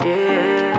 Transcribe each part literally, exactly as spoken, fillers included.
Yeah.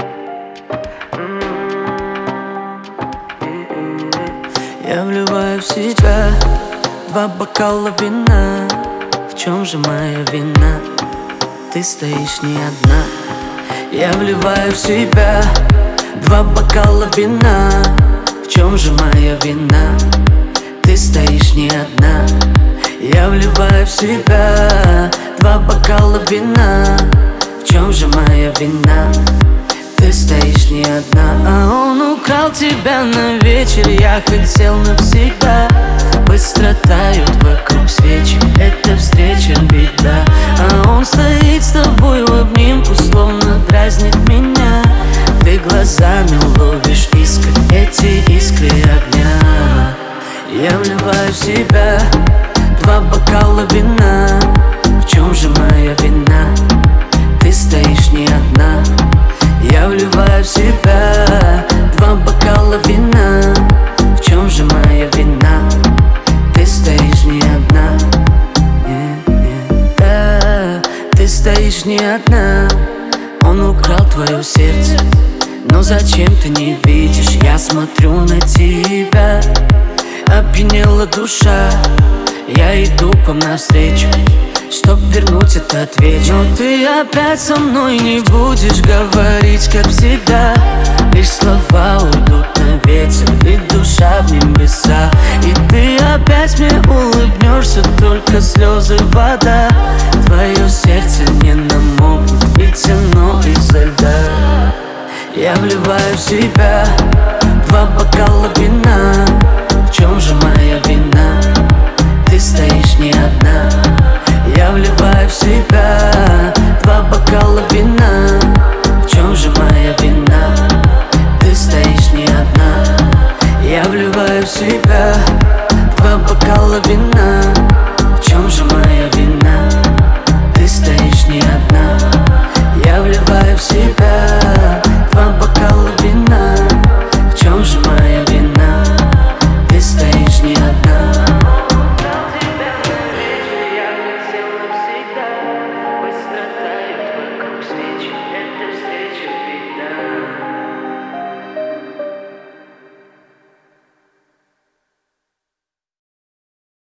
Я вливаю в себя два бокала вина. В чем же моя вина? Ты стоишь не одна. Я вливаю в себя два бокала вина. В чем же моя вина? Ты стоишь не одна. Я вливаю в себя два бокала вина. В чем же моя вина? Ты стоишь не одна. А он украл тебя на вечер. Я хотел навсегда. Быстро тают вокруг свечи. Эта встреча беда. А он стоит с тобой в обнимку, словно дразнит меня. Ты глазами ловишь искры, эти искры огня. Я вливаю в себя два бокала вина. В чем же моя вина? Ты стоишь не одна. Я вливаю в себя два бокала вина. В чем же моя вина? Ты стоишь не одна. yeah, yeah. Да, ты стоишь не одна. Он украл твое сердце, но зачем ты не видишь? Я смотрю на тебя. Опьянела душа. Я иду к вам навстречу, чтоб вернуть этот вечер. Но ты опять со мной не будешь говорить, как всегда. Лишь слова уйдут на ветер, и душа в небеса. И ты опять мне улыбнешься, только слезы вода. Твое сердце не намокнет, ведь оно изо льда. Я вливаю в себя два бокала вина. В чем же моя вина? Ты стоишь не одна. Я вливаю в себя